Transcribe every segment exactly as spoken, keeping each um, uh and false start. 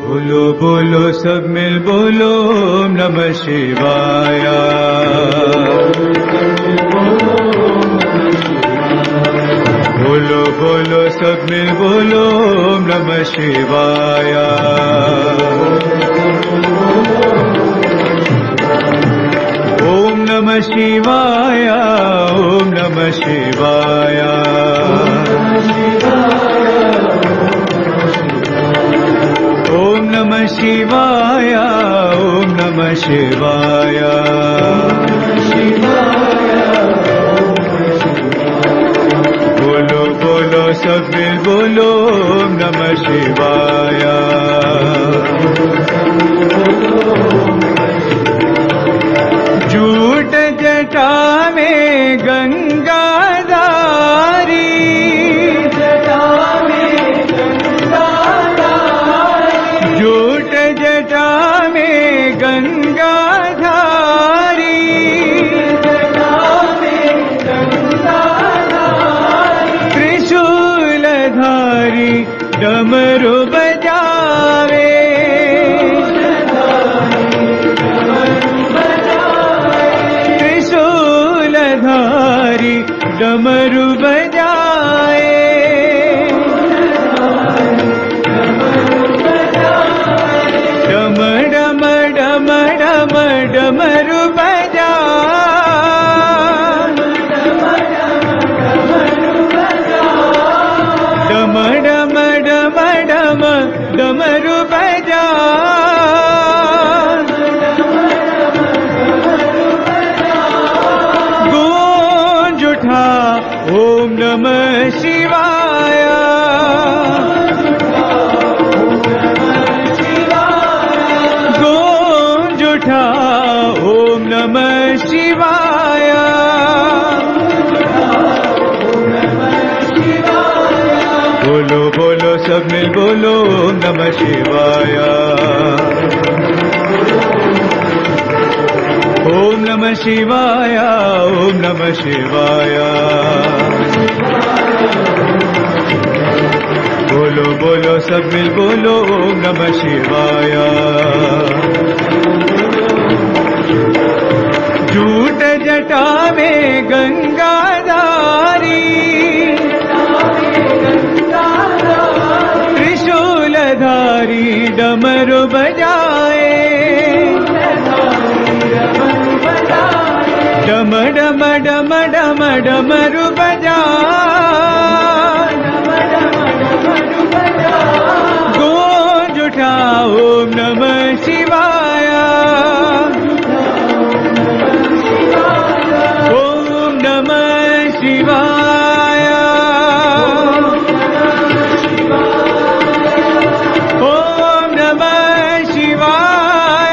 बोलो बोलो सब मिल बोलो ओम नमः शिवाय। बोलो बोलो सब मिल बोलो ओम नमः शिवाय। ओम नमः शिवाय ओम नमः शिवाय। ओम नमः शिवाय ओम नमः शिवाय। बोलो बोलो सब मिल बोलो ओम नमः शिवाय। झूठ जटा में गंगा धारी, जटा में गंगा धारी, झूठ जटा में गंगा धारी, जटा में गंगा धारी, त्रिशूल धारी डमरू बजावे, डमरू बजाए, डम डम डम डम डमरू बजा, डम डम डम डम डमरू बजा। ओम नमः शिवाय। गूंज उठा ओम नमः शिवाय। बोलो बोलो सब मिल बोलो ओम नमः शिवाय। ओम नमः शिवाय ओम नमः शिवाय। बोलो बोलो सब मिल बोलो ओम नमः शिवाय। झूठ जटा में गंगा धारी, त्रिशूल धारी डमरू बजाए, डम डम डम डम डमरू बजा, गूंज उठा ओम नमः शिवाय। ओम नमः शिवाय। ओम नमः शिवाय।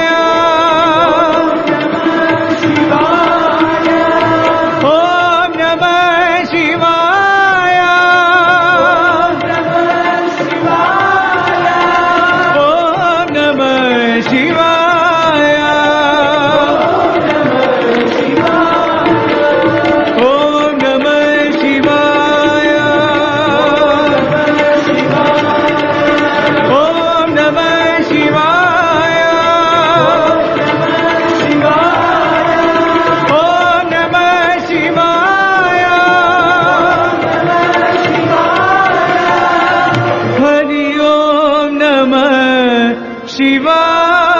शिवाय।